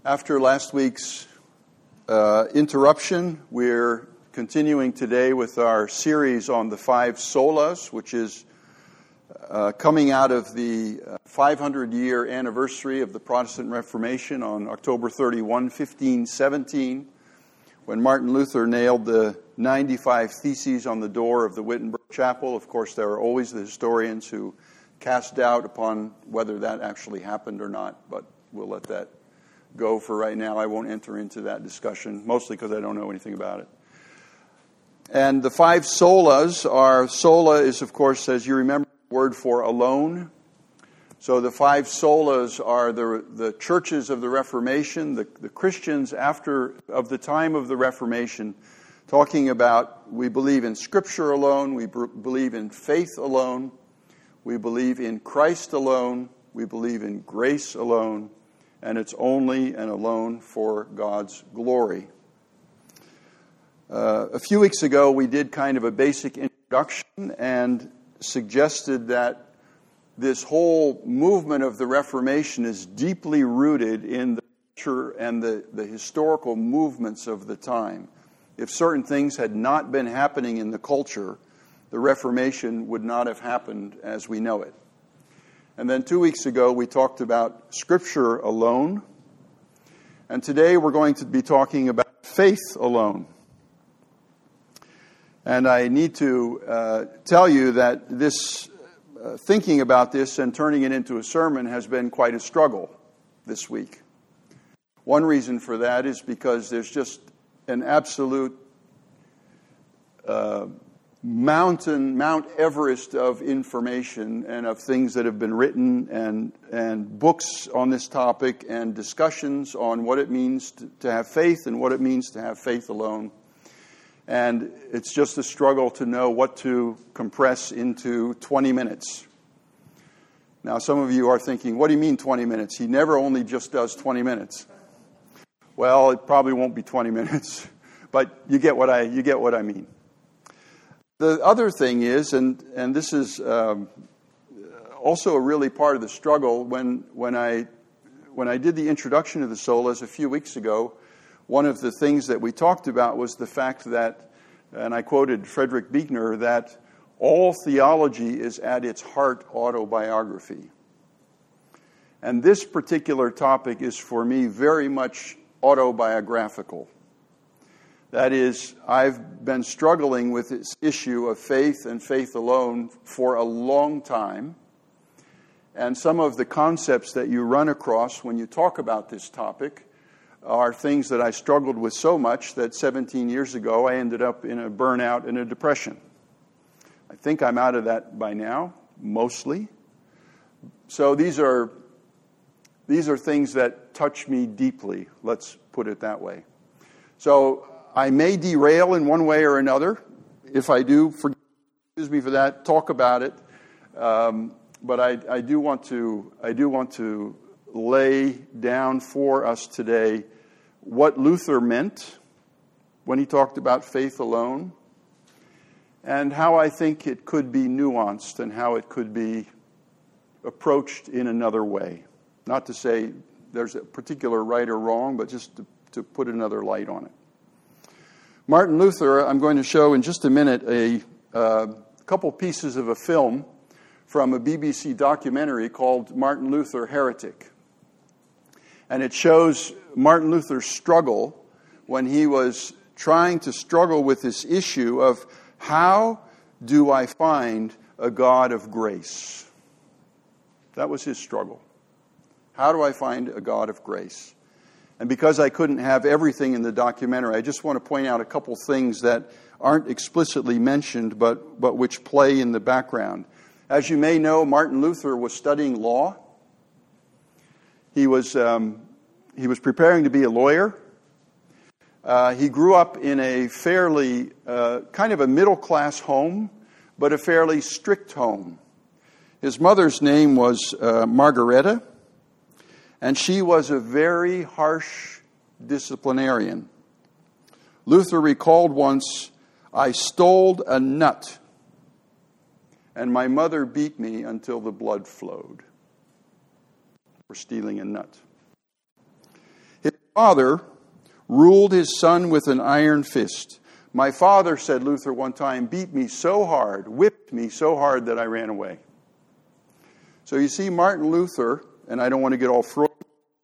After last week's interruption, we're continuing today with our series on the five solas, which is coming out of the 500-year anniversary of the Protestant Reformation on October 31, 1517, when Martin Luther nailed the 95 Theses on the door of the Wittenberg Chapel. Of course, there are always the historians who cast doubt upon whether that actually happened or not, but we'll let that go for right now. I won't enter into that discussion, mostly because I don't know anything about it. And the five solas are, sola is, of course, as you remember, the word for alone. So the five solas are the churches of the Reformation, the Christians of the time of the Reformation, talking about we believe in Scripture alone, we believe in faith alone, we believe in Christ alone, we believe in grace alone, and it's only and alone for God's glory. A few weeks ago, we did kind of a basic introduction and suggested that this whole movement of the Reformation is deeply rooted in the culture and the historical movements of the time. If certain things had not been happening in the culture, the Reformation would not have happened as we know it. And then 2 weeks ago, we talked about Scripture alone. And today, we're going to be talking about faith alone. And I need to tell you that this thinking about this and turning it into a sermon has been quite a struggle this week. One reason for that is because there's just an absolute Mount Everest of information and of things that have been written and books on this topic and discussions on what it means to have faith and what it means to have faith alone. And it's just a struggle to know what to compress into 20 minutes. Now, some of you are thinking, what do you mean 20 minutes? He never only just does 20 minutes. Well, it probably won't be 20 minutes, but you get what I mean. The other thing is, and this is also a really part of the struggle, when I did the introduction to the solas a few weeks ago, one of the things that we talked about was the fact that, and I quoted Frederick Buechner, that all theology is at its heart autobiography. And this particular topic is for me very much autobiographical. That is, I've been struggling with this issue of faith and faith alone for a long time. And some of the concepts that you run across when you talk about this topic are things that I struggled with so much that 17 years ago I ended up in a burnout and a depression. I think I'm out of that by now, mostly. So these are things that touch me deeply, let's put it that way. So I may derail in one way or another. If I do, excuse me for that, talk about it. But I do want to lay down for us today what Luther meant when he talked about faith alone, and how I think it could be nuanced and how it could be approached in another way. Not to say there's a particular right or wrong, but just to put another light on it. Martin Luther, I'm going to show in just a minute a couple pieces of a film from a BBC documentary called Martin Luther, Heretic. And it shows Martin Luther's struggle when he was trying to struggle with this issue of how do I find a God of grace? That was his struggle. How do I find a God of grace? And because I couldn't have everything in the documentary, I just want to point out a couple things that aren't explicitly mentioned, but which play in the background. As you may know, Martin Luther was studying law. He was preparing to be a lawyer. He grew up in a fairly kind of a middle-class home, but a fairly strict home. His mother's name was Margareta. And she was a very harsh disciplinarian. Luther recalled once, I stole a nut, and my mother beat me until the blood flowed. For stealing a nut. His father ruled his son with an iron fist. My father, said Luther one time, beat me so hard, whipped me so hard that I ran away. So you see, Martin Luther, and I don't want to get all Freud,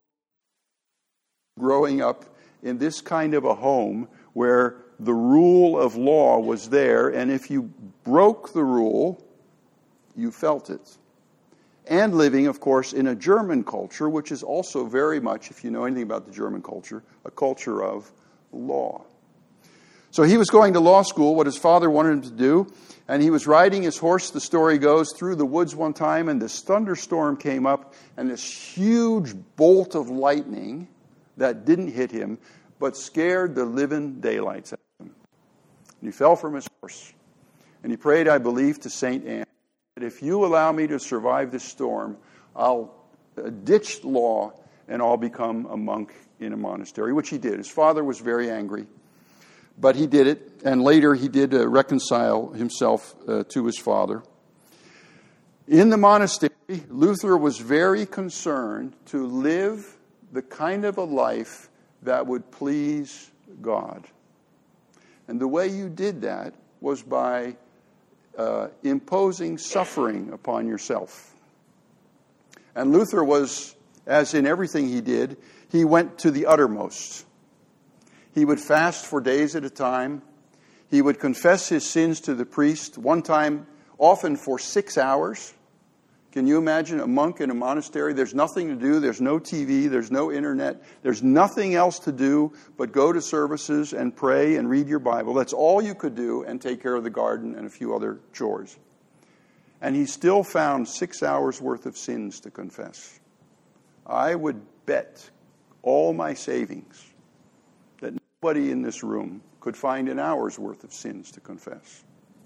growing up in this kind of a home where the rule of law was there, and if you broke the rule, you felt it. And living, of course, in a German culture, which is also very much, if you know anything about the German culture, a culture of law. So he was going to law school, what his father wanted him to do, and he was riding his horse, the story goes, through the woods one time, and this thunderstorm came up, and this huge bolt of lightning that didn't hit him, but scared the living daylights out of him. And he fell from his horse, and he prayed, I believe, to St. Anne, that if you allow me to survive this storm, I'll ditch law, and I'll become a monk in a monastery, which he did. His father was very angry. But he did it, and later he did reconcile himself to his father. In the monastery, Luther was very concerned to live the kind of a life that would please God. And the way you did that was by imposing suffering upon yourself. And Luther was, as in everything he did, he went to the uttermost. He would fast for days at a time. He would confess his sins to the priest, one time, often for 6 hours. Can you imagine a monk in a monastery? There's nothing to do. There's no TV. There's no internet. There's nothing else to do but go to services and pray and read your Bible. That's all you could do, and take care of the garden and a few other chores. And he still found 6 hours worth of sins to confess. I would bet all my savings that nobody in this room could find an hour's worth of sins to confess,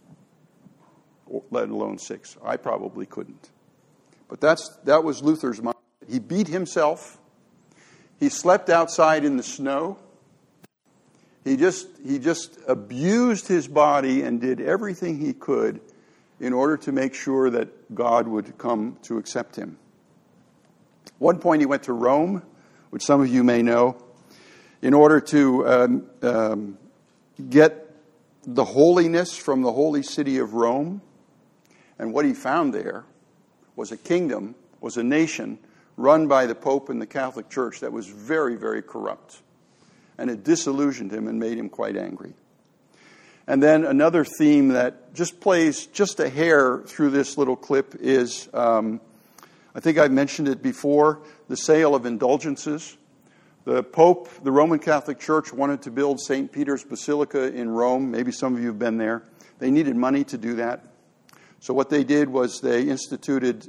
let alone 6. I probably couldn't. But that was Luther's mind. He beat himself. He slept outside in the snow. He just abused his body and did everything he could in order to make sure that God would come to accept him. At one point he went to Rome, which some of you may know, in order to get the holiness from the holy city of Rome. And what he found there was a kingdom, was a nation run by the Pope and the Catholic Church that was very, very corrupt. And it disillusioned him and made him quite angry. And then another theme that just plays just a hair through this little clip is, I think I've mentioned it before, the sale of indulgences. The Pope, the Roman Catholic Church, wanted to build St. Peter's Basilica in Rome. Maybe some of you have been there. They needed money to do that. So what they did was they instituted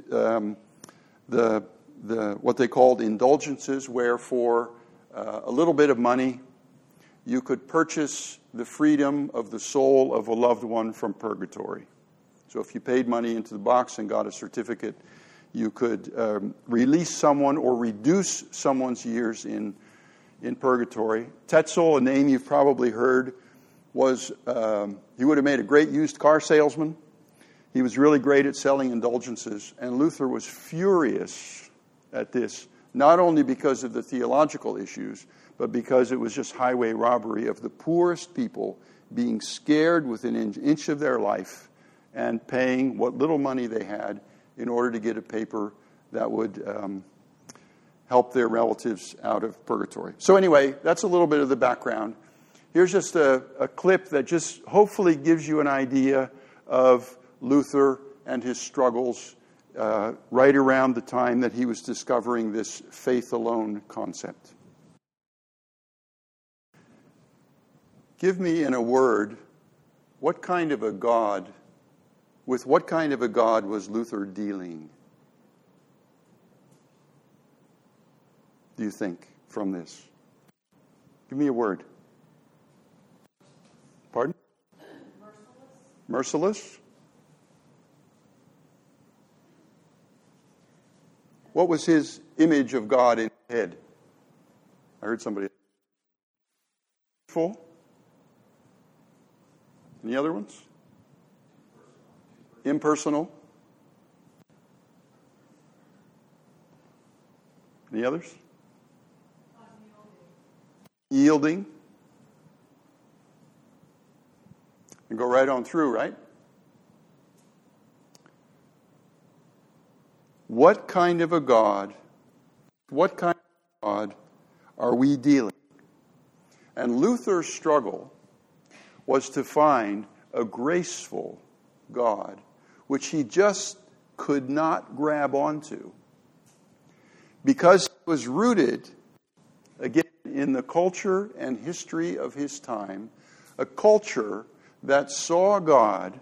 what they called indulgences, where for a little bit of money you could purchase the freedom of the soul of a loved one from purgatory. So if you paid money into the box and got a certificate, you could release someone or reduce someone's years in purgatory. Tetzel, a name you've probably heard, was he would have made a great used car salesman. He was really great at selling indulgences, and Luther was furious at this, not only because of the theological issues, but because it was just highway robbery of the poorest people being scared within an inch of their life and paying what little money they had in order to get a paper that would help their relatives out of purgatory. So anyway, that's a little bit of the background. Here's just a clip that just hopefully gives you an idea of Luther and his struggles right around the time that he was discovering this faith alone concept. Give me in a word, with what kind of a God was Luther dealing? Do you think from this? Give me a word. Pardon? Merciless? What was his image of God in his head? I heard somebody. Full? Any other ones? Impersonal? Any others? yielding. And go right on through, right? What kind of God are we dealing with? And Luther's struggle was to find a graceful God, which he just could not grab onto, because it was rooted, again, in the culture and history of his time, a culture that saw God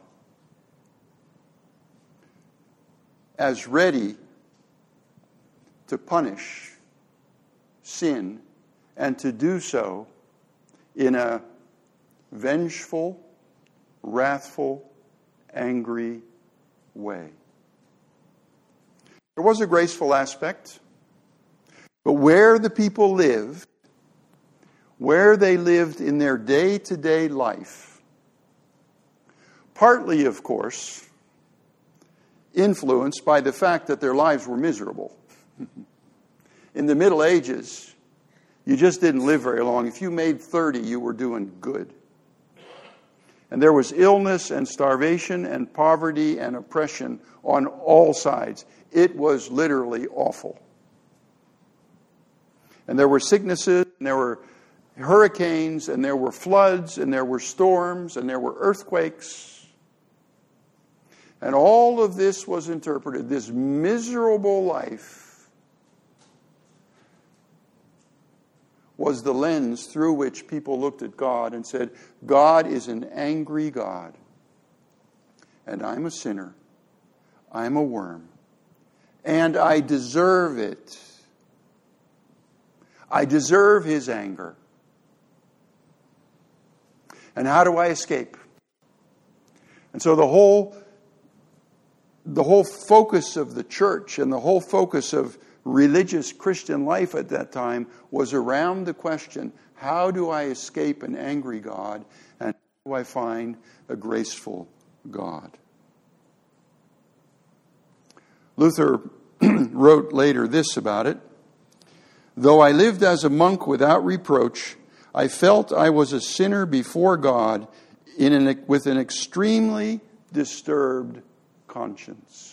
as ready to punish sin, and to do so in a vengeful, wrathful, angry way. There was a graceful aspect, but where the people lived, where they lived in their day-to-day life, partly, of course, influenced by the fact that their lives were miserable. In the Middle Ages, you just didn't live very long. If you made 30, you were doing good. And there was illness and starvation and poverty and oppression on all sides. It was literally awful. And there were sicknesses, and there were hurricanes, and there were floods, and there were storms, and there were earthquakes. And all of this was interpreted, this miserable life was the lens through which people looked at God and said, God is an angry God. And I'm a sinner. I'm a worm. And I deserve it. I deserve his anger. And how do I escape? And so the whole focus of the church and the whole focus of religious Christian life at that time was around the question, how do I escape an angry God, and how do I find a graceful God? Luther wrote later this about it: though I lived as a monk without reproach, I felt I was a sinner before God with an extremely disturbed conscience.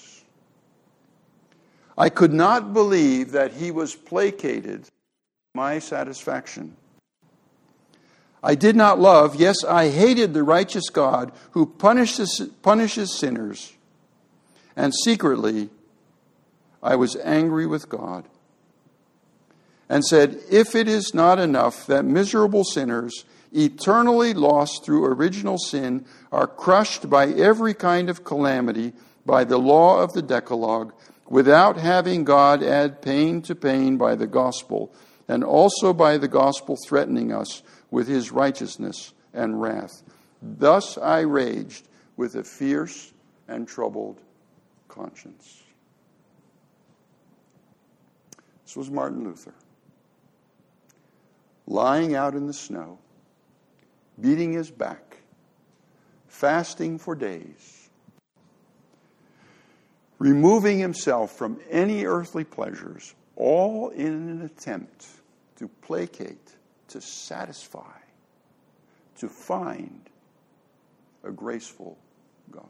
I could not believe that he was placated to my satisfaction. I did not love, yes, I hated the righteous God who punishes sinners. And secretly, I was angry with God and said, if it is not enough that miserable sinners, eternally lost through original sin, are crushed by every kind of calamity by the law of the Decalogue, without having God add pain to pain by the gospel, and also by the gospel threatening us with his righteousness and wrath. Thus I raged with a fierce and troubled conscience. This was Martin Luther, lying out in the snow, beating his back, fasting for days, removing himself from any earthly pleasures, all in an attempt to placate, to satisfy, to find a graceful God.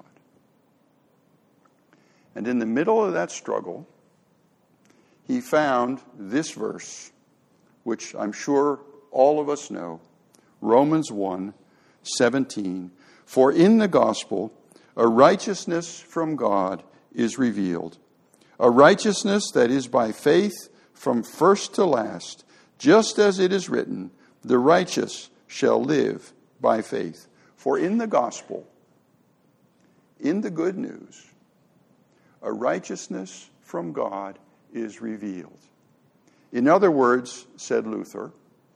And in the middle of that struggle, he found this verse, which I'm sure all of us know, Romans 1:17. For in the gospel, a righteousness from God is revealed, a righteousness that is by faith from first to last, just as it is written, the righteous shall live by faith. For in the gospel, in the good news, a righteousness from God is revealed. In other words, said Luther,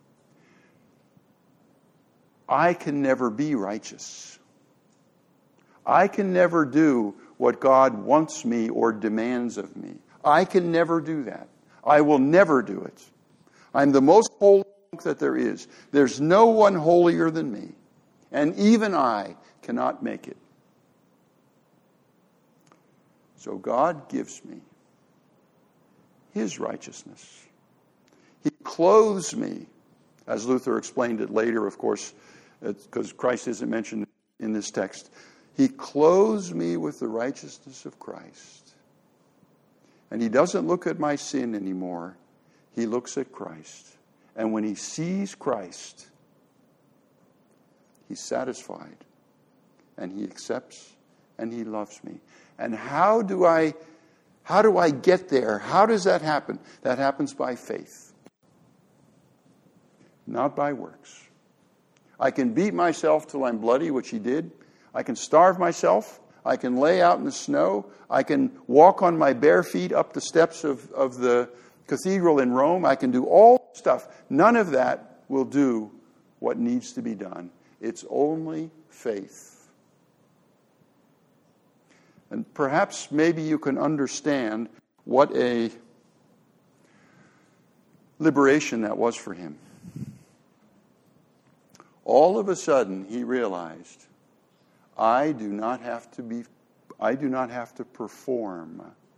I can never be righteous. I can never do what God wants me or demands of me. I can never do that. I will never do it. I'm the most holy monk that there is. There's no one holier than me. And even I cannot make it. So God gives me his righteousness. He clothes me As Luther explained it later, of course, because Christ isn't mentioned in this text. He clothes me with the righteousness of Christ. And he doesn't look at my sin anymore. He looks at Christ. And when he sees Christ, he's satisfied. And he accepts and he loves me. And how do I get there? How does that happen? That happens by faith. Not by works. I can beat myself till I'm bloody, which he did. I can starve myself. I can lay out in the snow. I can walk on my bare feet up the steps of the cathedral in Rome. I can do all stuff. None of that will do what needs to be done. It's only faith. And perhaps maybe you can understand what a liberation that was for him. All of a sudden, he realized, I do not have to perform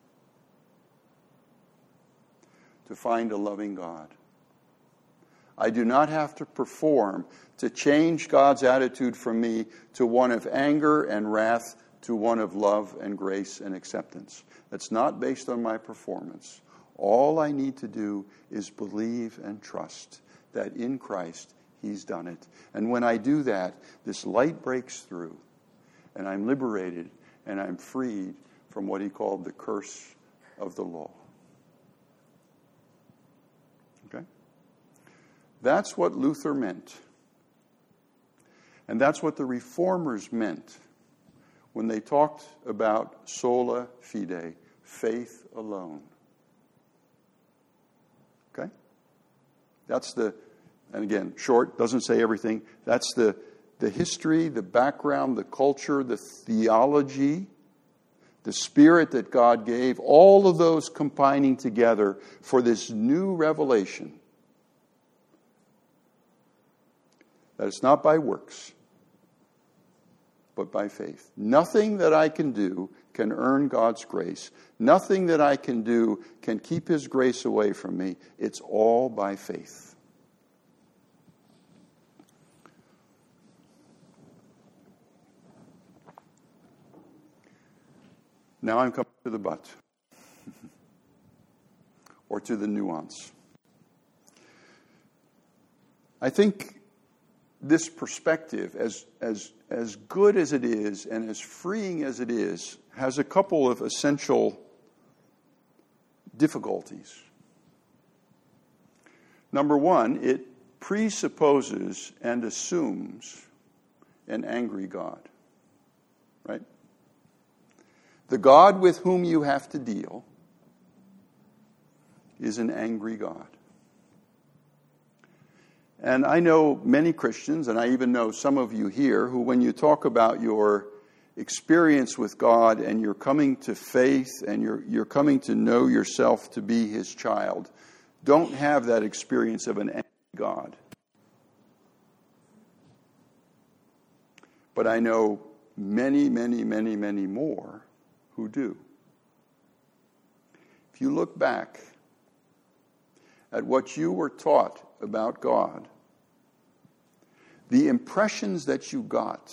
to find a loving God. I do not have to perform to change God's attitude from me to one of anger and wrath to one of love and grace and acceptance. That's not based on my performance. All I need to do is believe and trust that in Christ he's done it. And when I do that, this light breaks through, and I'm liberated, and I'm freed from what he called the curse of the law. Okay? That's what Luther meant. And that's what the Reformers meant when they talked about sola fide, faith alone. Okay? That's the, and again, short, doesn't say everything. That's the history, the background, the culture, the theology, the spirit that God gave, all of those combining together for this new revelation. That it's not by works, but by faith. Nothing that I can do can earn God's grace. Nothing that I can do can keep his grace away from me. It's all by faith. Now I'm coming to the but, or to the nuance. I think this perspective, as good as it is and as freeing as it is, has a couple of essential difficulties. Number one, it presupposes and assumes an angry God, right? The God with whom you have to deal is an angry God. And I know many Christians, and I even know some of you here, who when you talk about your experience with God and you're coming to faith and you're coming to know yourself to be his child, don't have that experience of an angry God. But I know many, many, many, many more who do. If you look back at what you were taught about God, the impressions that you got,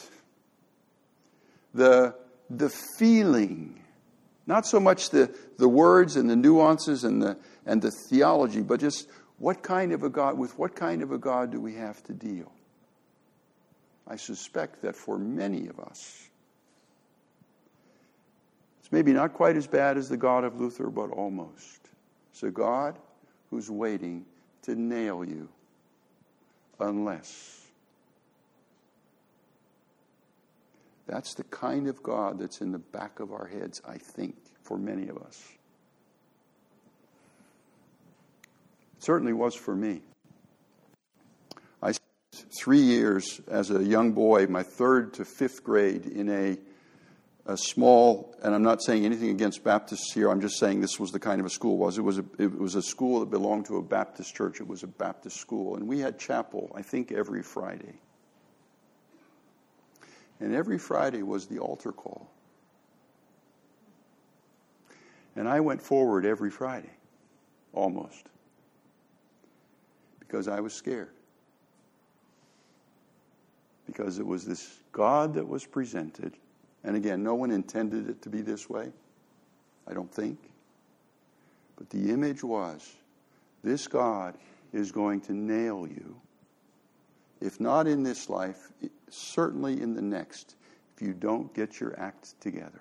the feeling, not so much the words and the nuances and the theology, but just with what kind of a God do we have to deal? I suspect that for many of us, it's maybe not quite as bad as the God of Luther, but almost. It's a God who's waiting to nail you unless. That's the kind of God that's in the back of our heads, I think, for many of us. It certainly was for me. I spent 3 years as a young boy, my 3rd to 5th grade, in a small, and I'm not saying anything against Baptists here, I'm just saying this was the kind of a school it was. It was a school that belonged to a Baptist church. It was a Baptist school. And we had chapel, I think, every Friday. And every Friday was the altar call. And I went forward every Friday, almost, because I was scared. because it was this God that was presented. And again, no one intended it to be this way, I don't think. But the image was, this God is going to nail you, if not in this life, certainly in the next, if you don't get your act together.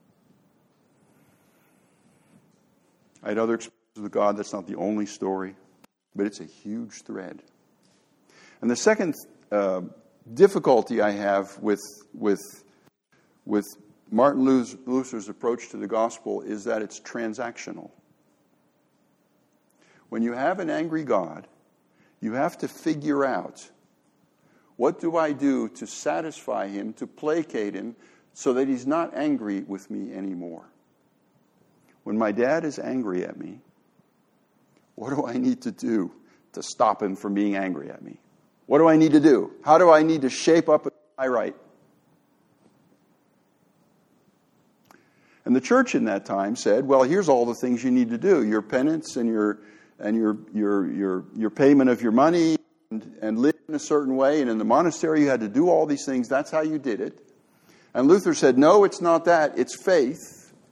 I had other experiences with God. That's not the only story, but it's a huge thread. And the second difficulty I have with Martin Luther's approach to the gospel is that it's transactional. When you have an angry God, you have to figure out, what do I do to satisfy him, to placate him, so that he's not angry with me anymore? When my dad is angry at me, what do I need to do to stop him from being angry at me? What do I need to do? How do I need to shape up my right? And the church in that time said, well, here's all the things you need to do. Your penance and your payment of your money and live in a certain way. And in the monastery you had to do all these things. That's how you did it. And Luther said, no, it's not that. It's faith.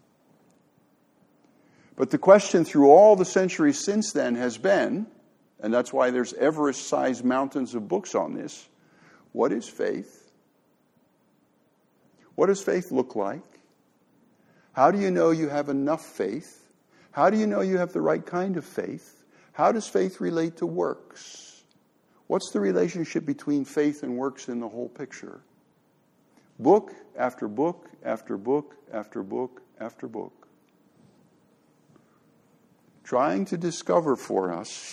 But the question through all the centuries since then has been, and that's why there's Everest-sized mountains of books on this, what is faith? What does faith look like? How do you know you have enough faith? How do you know you have the right kind of faith? How does faith relate to works? What's the relationship between faith and works in the whole picture? Book after book after book after book after book, trying to discover for us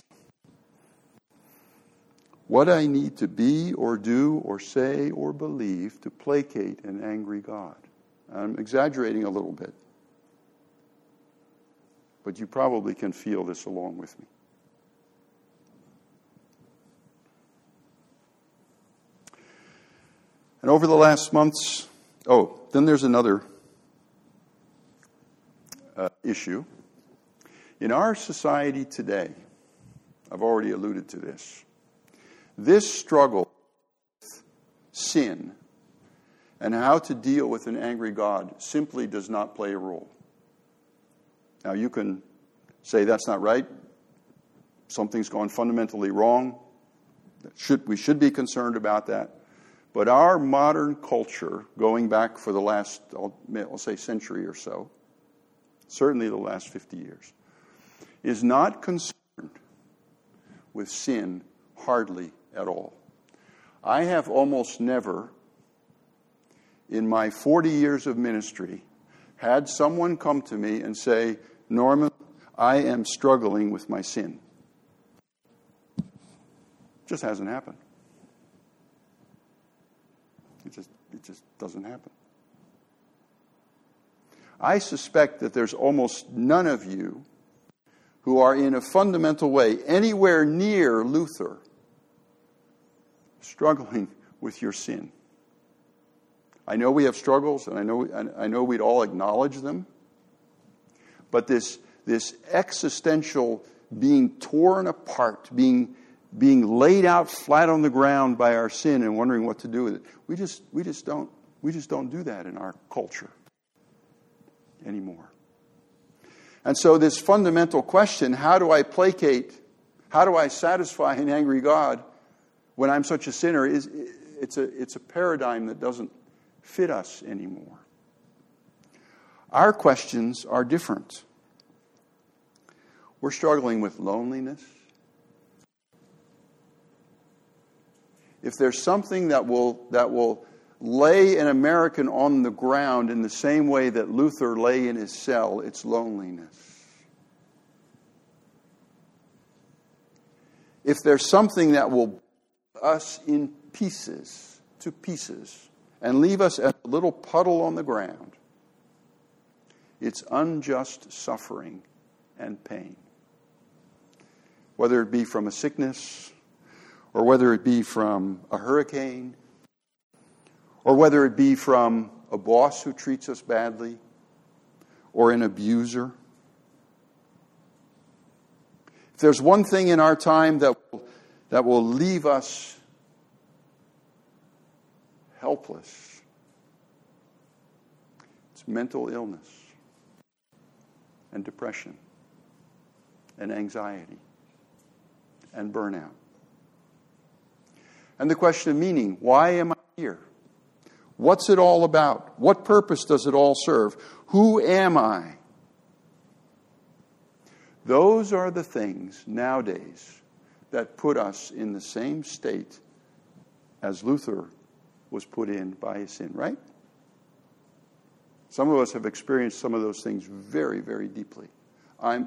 what I need to be or do or say or believe to placate an angry God. I'm exaggerating a little bit, but you probably can feel this along with me. And over the last months, then there's another issue. In our society today, I've already alluded to this, this struggle with sin and how to deal with an angry God simply does not play a role. Now you can say that's not right, something's gone fundamentally wrong, we should be concerned about that. But our modern culture, going back for the last, I'll say century or so, certainly the last 50 years, is not concerned with sin hardly at all. I have almost never, in my 40 years of ministry, had someone come to me and say, Norman, I am struggling with my sin. It just hasn't happened. It just doesn't happen. I suspect that there's almost none of you who are in a fundamental way anywhere near Luther struggling with your sin. I know we have struggles, and I know we'd all acknowledge them, but this existential being torn apart, being laid out flat on the ground by our sin and wondering what to do with it, we just don't do that in our culture anymore. And so this fundamental question, how do I placate, how do I satisfy an angry God when I'm such a sinner, it's a paradigm that doesn't fit us anymore. Our questions are different. We're struggling with loneliness. If there's something that will lay an American on the ground in the same way that Luther lay in his cell, it's loneliness. If there's something that will break us in pieces, to pieces, and leave us as a little puddle on the ground, it's unjust suffering and pain. Whether it be from a sickness, or whether it be from a hurricane, or whether it be from a boss who treats us badly, or an abuser. If there's one thing in our time that will leave us helpless. It's mental illness and depression and anxiety and burnout. And the question of meaning, why am I here? What's it all about? What purpose does it all serve? Who am I? Those are the things nowadays that put us in the same state as Luther was put in by his sin, right? Some of us have experienced some of those things very, very deeply. The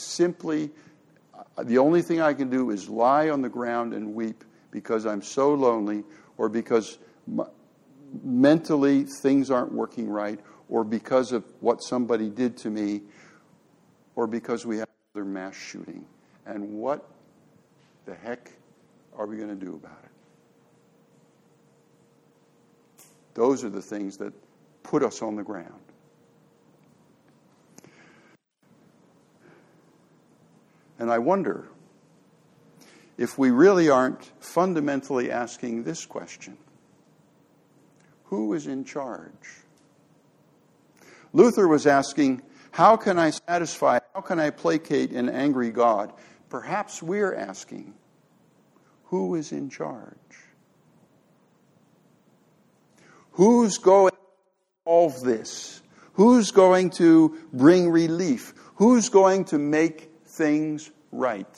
only thing I can do is lie on the ground and weep because I'm so lonely, or because mentally things aren't working right, or because of what somebody did to me, or because we have another mass shooting. And what the heck are we going to do about it? Those are the things that put us on the ground. And I wonder if we really aren't fundamentally asking this question: who is in charge? Luther was asking, how can I satisfy, how can I placate an angry God? Perhaps we're asking, who is in charge? Who's going to solve this? Who's going to bring relief? Who's going to make things right?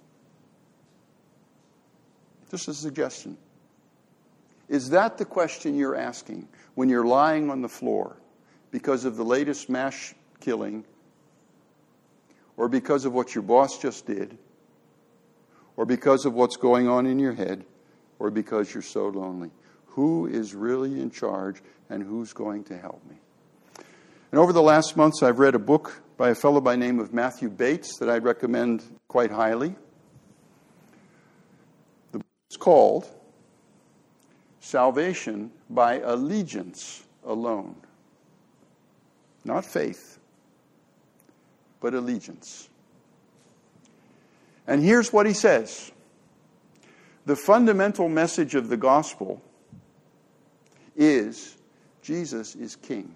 Just a suggestion. Is that the question you're asking when you're lying on the floor because of the latest mass killing, or because of what your boss just did, or because of what's going on in your head, or because you're so lonely? Who is really in charge, and who's going to help me? And over the last months, I've read a book by a fellow by the name of Matthew Bates that I'd recommend quite highly. The book is called Salvation by Allegiance Alone. Not faith, but allegiance. And here's what he says. The fundamental message of the gospel is Jesus is king.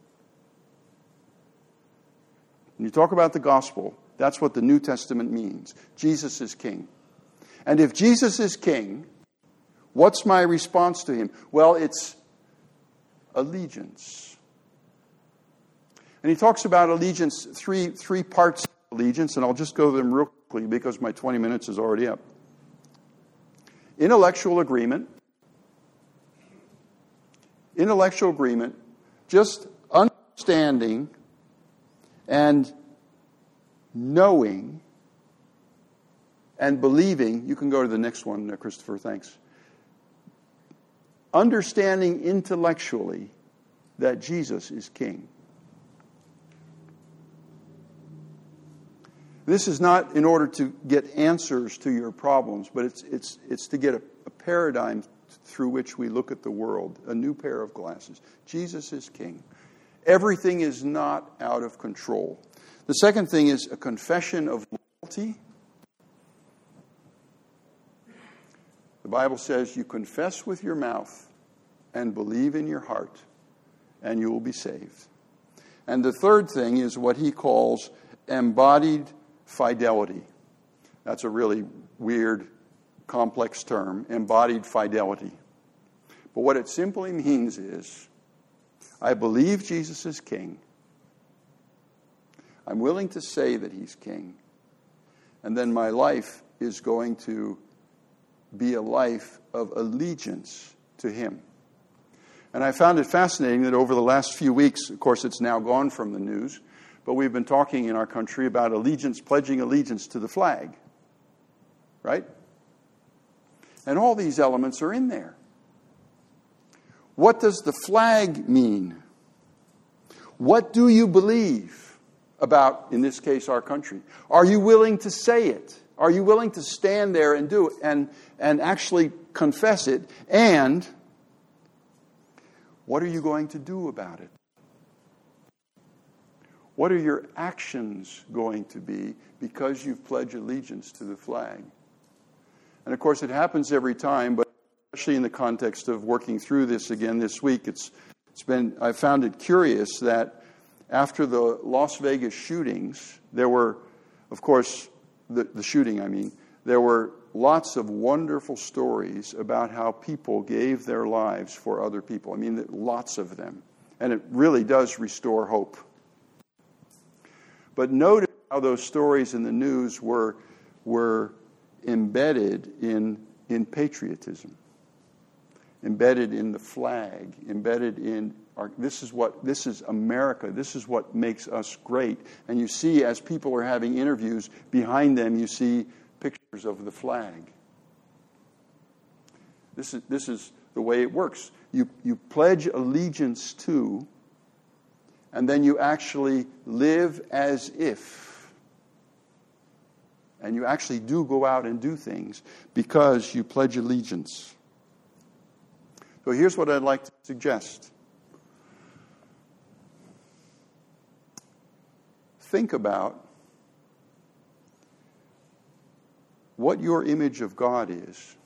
When you talk about the gospel, that's what the New Testament means. Jesus is king. And if Jesus is king, what's my response to him? Well, it's allegiance. And he talks about allegiance, three parts of allegiance, and I'll just go to them real quickly because my 20 minutes is already up. Intellectual agreement, just understanding and knowing and believing. You can go to the next one, Christopher, thanks. Understanding intellectually that Jesus is king. This is not in order to get answers to your problems, but it's to get a paradigm through which we look at the world, a new pair of glasses. Jesus is king. Everything is not out of control. The second thing is a confession of loyalty. The Bible says you confess with your mouth and believe in your heart, and you will be saved. And the third thing is what he calls embodied fidelity. That's a really weird, complex term, embodied fidelity. But what it simply means is, I believe Jesus is king. I'm willing to say that he's king. And then my life is going to be a life of allegiance to him. And I found it fascinating that over the last few weeks, of course it's now gone from the news, but we've been talking in our country about allegiance, pledging allegiance to the flag. Right? And all these elements are in there. What does the flag mean? What do you believe about, in this case, our country? Are you willing to say it? Are you willing to stand there and do it and actually confess it? And what are you going to do about it? What are your actions going to be because you've pledged allegiance to the flag? And of course, it happens every time, but especially in the context of working through this again this week, I found it curious that after the Las Vegas shootings, there were, of course, the shooting, I mean, there were lots of wonderful stories about how people gave their lives for other people. I mean, lots of them. And it really does restore hope. But notice how those stories in the news were embedded in patriotism, embedded in the flag, embedded in this is America. This is what makes us great. And you see, as people are having interviews, behind them you see pictures of the flag. This is the way it works. You pledge allegiance to, and then you actually live as if. And you actually do go out and do things because you pledge allegiance. So here's what I'd like to suggest. Think about what your image of God is.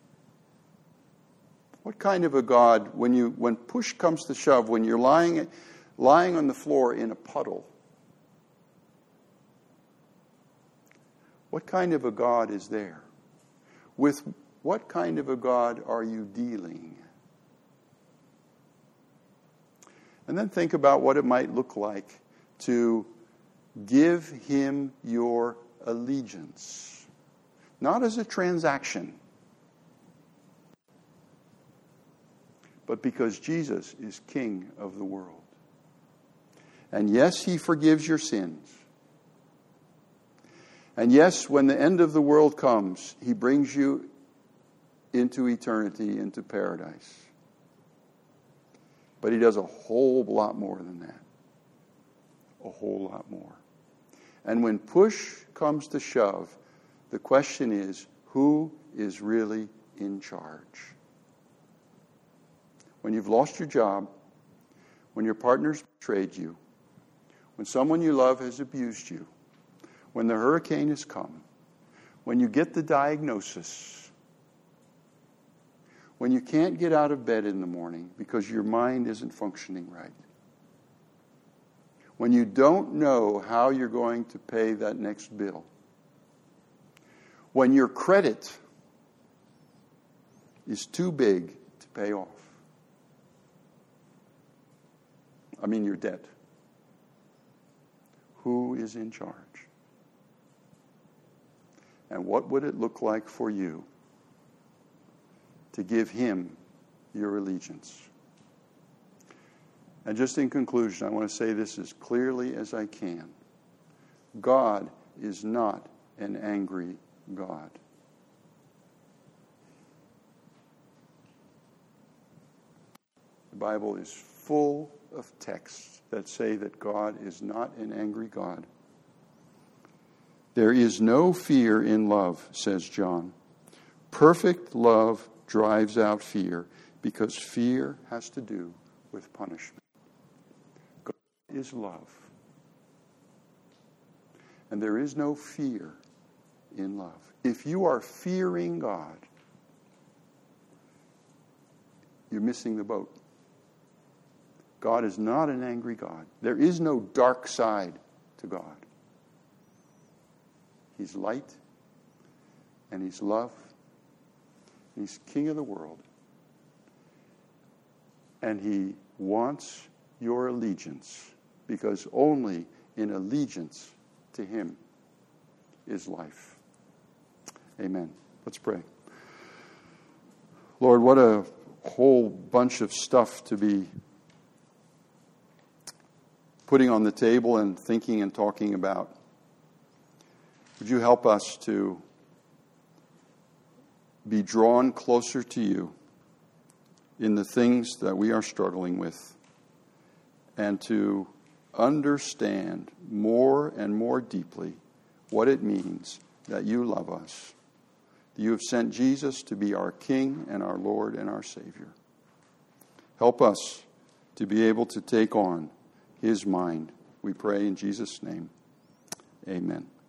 What kind of a God, when push comes to shove, when you're lying on the floor in a puddle, what kind of a God is there? With what kind of a God are you dealing? And then think about what it might look like to give him your allegiance. Not as a transaction, but because Jesus is King of the world. And yes, he forgives your sins. And yes, when the end of the world comes, he brings you into eternity, into paradise. But he does a whole lot more than that. A whole lot more. And when push comes to shove, the question is, who is really in charge? When you've lost your job, when your partner's betrayed you, when someone you love has abused you, when the hurricane has come, when you get the diagnosis, when you can't get out of bed in the morning because your mind isn't functioning right, when you don't know how you're going to pay that next bill, when your credit is too big to pay off. I mean your debt. Who is in charge? And what would it look like for you to give him your allegiance? And just in conclusion, I want to say this as clearly as I can. God is not an angry God. The Bible is full of texts that say that God is not an angry God. There is no fear in love, says John. Perfect love drives out fear because fear has to do with punishment. God is love. And there is no fear in love. If you are fearing God, you're missing the boat. God is not an angry God. There is no dark side to God. He's light, and he's love, and he's King of the world. And he wants your allegiance, because only in allegiance to him is life. Amen. Let's pray. Lord, what a whole bunch of stuff to be putting on the table and thinking and talking about. Would you help us to be drawn closer to you in the things that we are struggling with, and to understand more and more deeply what it means that you love us, that you have sent Jesus to be our King and our Lord and our Savior. Help us to be able to take on his mind. We pray in Jesus' name. Amen.